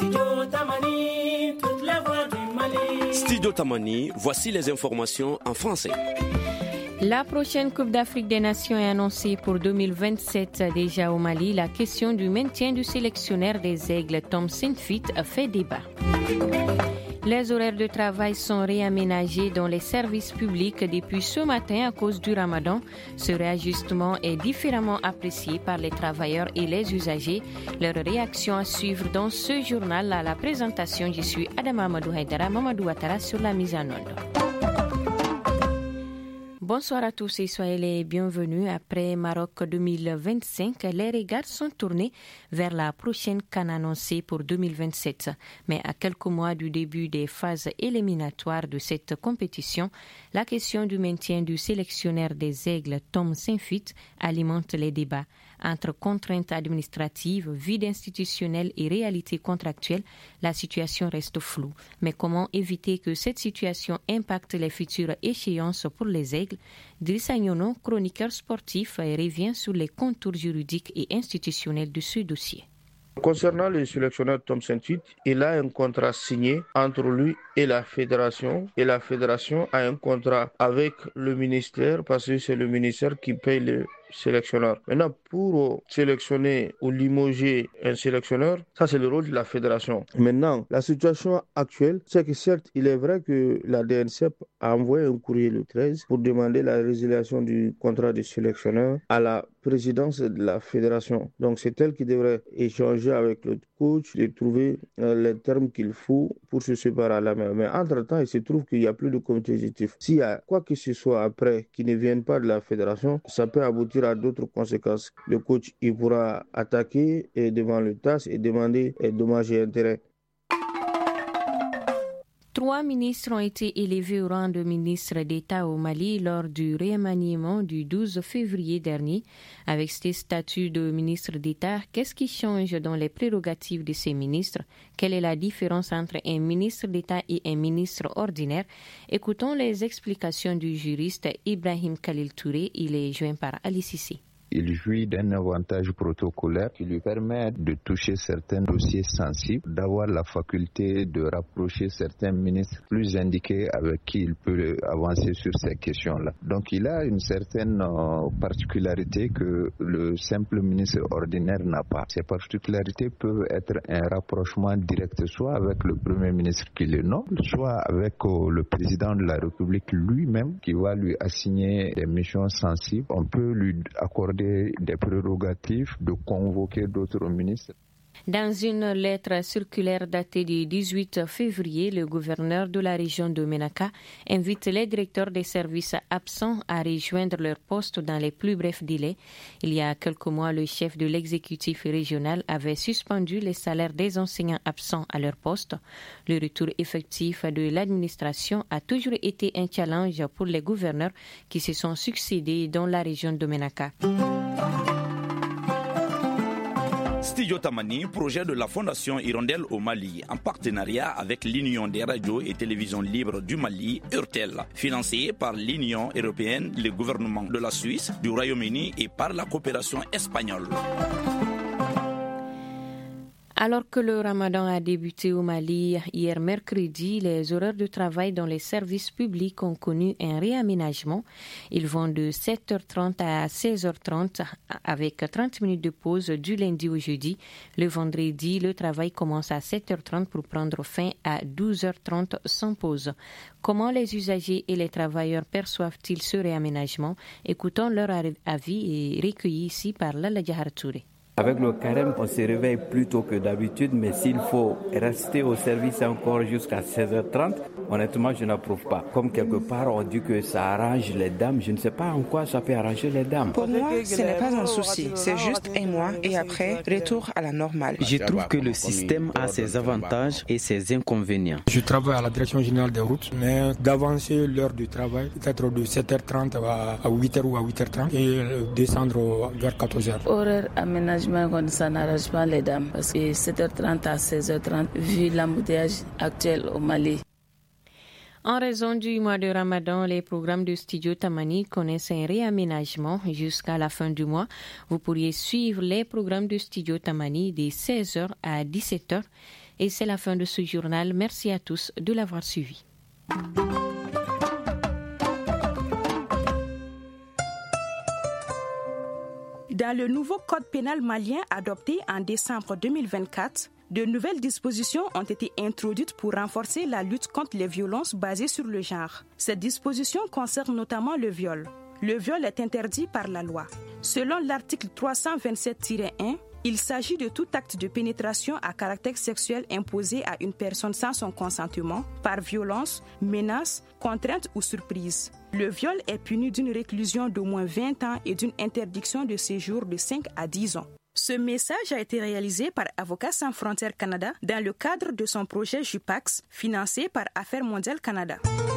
Studio Tamani, voici les informations en français. La prochaine Coupe d'Afrique des Nations est annoncée pour 2027 déjà au Mali. La question du maintien du sélectionneur des Aigles, Tom Saintfiet, fait débat. Les horaires de travail sont réaménagés dans les services publics depuis ce matin à cause du Ramadan. Ce réajustement est différemment apprécié par les travailleurs et les usagers. Leur réaction à suivre dans ce journal. À la présentation, je suis Adama Amadou Haidara, Mamadou Ouattara sur la mise en onde. Bonsoir à tous et soyez les bienvenus. Après Maroc 2025, les regards sont tournés vers la prochaine CAN annoncée pour 2027. Mais à quelques mois du début des phases éliminatoires de cette compétition, la question du maintien du sélectionneur des Aigles, Tom Saintfiet, alimente les débats. Entre contraintes administratives, vide institutionnel et réalité contractuelle, la situation reste floue. Mais comment éviter que cette situation impacte les futures échéances pour les Aigles? Drissa Nyono, chroniqueur sportif, revient sur les contours juridiques et institutionnels de ce dossier. Concernant le sélectionneur Tom Saintfiet, il a un contrat signé entre lui et la fédération a un contrat avec le ministère parce que c'est le ministère qui paye le sélectionneur. Maintenant, pour sélectionner ou limoger un sélectionneur, ça c'est le rôle de la fédération. Maintenant, la situation actuelle, c'est que certes, il est vrai que la DNCEP a envoyé un courrier le 13 pour demander la résiliation du contrat de sélectionneur à la présidence de la fédération. Donc c'est elle qui devrait échanger avec le coach et trouver les termes qu'il faut pour se séparer à la main. Mais entre-temps, il se trouve qu'il n'y a plus de comité exécutif. S'il y a quoi que ce soit après qui ne vienne pas de la fédération, ça peut aboutir à d'autres conséquences. Le coach il pourra attaquer devant le TAS et demander dommages et intérêts. 3 ministres ont été élevés au rang de ministres d'État au Mali lors du remaniement du 12 février dernier. Avec ces statuts de ministre d'État, qu'est-ce qui change dans les prérogatives de ces ministres? Quelle est la différence entre un ministre d'État et un ministre ordinaire? Écoutons les explications du juriste Ibrahim Khalil Touré. Il est joint par Ali Sissi. Il jouit d'un avantage protocolaire qui lui permet de toucher certains dossiers sensibles, d'avoir la faculté de rapprocher certains ministres plus indiqués avec qui il peut avancer sur ces questions-là. Donc il a une certaine particularité que le simple ministre ordinaire n'a pas. Ces particularités peuvent être un rapprochement direct soit avec le Premier ministre qui le nomme, soit avec le président de la République lui-même qui va lui assigner des missions sensibles. On peut lui accorder des prérogatives de convoquer d'autres ministres. Dans une lettre circulaire datée du 18 février, le gouverneur de la région de Ménaka invite les directeurs des services absents à rejoindre leur poste dans les plus brefs délais. Il y a quelques mois, le chef de l'exécutif régional avait suspendu les salaires des enseignants absents à leur poste. Le retour effectif de l'administration a toujours été un challenge pour les gouverneurs qui se sont succédés dans la région de Ménaka. Studio Tamani, projet de la Fondation Hirondelle au Mali, en partenariat avec l'Union des radios et télévisions libres du Mali, URTEL, financé par l'Union européenne, le gouvernement de la Suisse, du Royaume-Uni et par la coopération espagnole. Alors que le Ramadan a débuté au Mali hier mercredi, les horaires de travail dans les services publics ont connu un réaménagement. Ils vont de 7h30 à 16h30 avec 30 minutes de pause du lundi au jeudi. Le vendredi, le travail commence à 7h30 pour prendre fin à 12h30 sans pause. Comment les usagers et les travailleurs perçoivent-ils ce réaménagement? Écoutons leur avis recueillis ici par Lala Jahar Touré. Avec le carême, on se réveille plus tôt que d'habitude, mais s'il faut rester au service encore jusqu'à 16h30, honnêtement, je n'approuve pas. Comme quelque part, on dit que ça arrange les dames. Je ne sais pas en quoi ça peut arranger les dames. Pour moi, ce n'est pas un souci. C'est juste un mois et après, retour à la normale. Je trouve que le système a ses avantages et ses inconvénients. Je travaille à la direction générale des routes, mais d'avancer l'heure du travail, peut-être de 7h30 à 8h ou à 8h30 et descendre vers 14h. Horaire aménagement, ça n'arrange pas les dames parce que 7h30 à 16h30, vu l'embouteillage actuel au Mali. En raison du mois de Ramadan, les programmes de Studio Tamani connaissent un réaménagement jusqu'à la fin du mois. Vous pourriez suivre les programmes de Studio Tamani de 16h à 17h. Et c'est la fin de ce journal. Merci à tous de l'avoir suivi. Dans le nouveau code pénal malien adopté en décembre 2024, de nouvelles dispositions ont été introduites pour renforcer la lutte contre les violences basées sur le genre. Ces dispositions concernent notamment le viol. Le viol est interdit par la loi. Selon l'article 327-1, il s'agit de tout acte de pénétration à caractère sexuel imposé à une personne sans son consentement, par violence, menace, contrainte ou surprise. Le viol est puni d'une réclusion d'au moins 20 ans et d'une interdiction de séjour de 5 à 10 ans. Ce message a été réalisé par Avocats sans frontières Canada dans le cadre de son projet JUPAX, financé par Affaires mondiales Canada.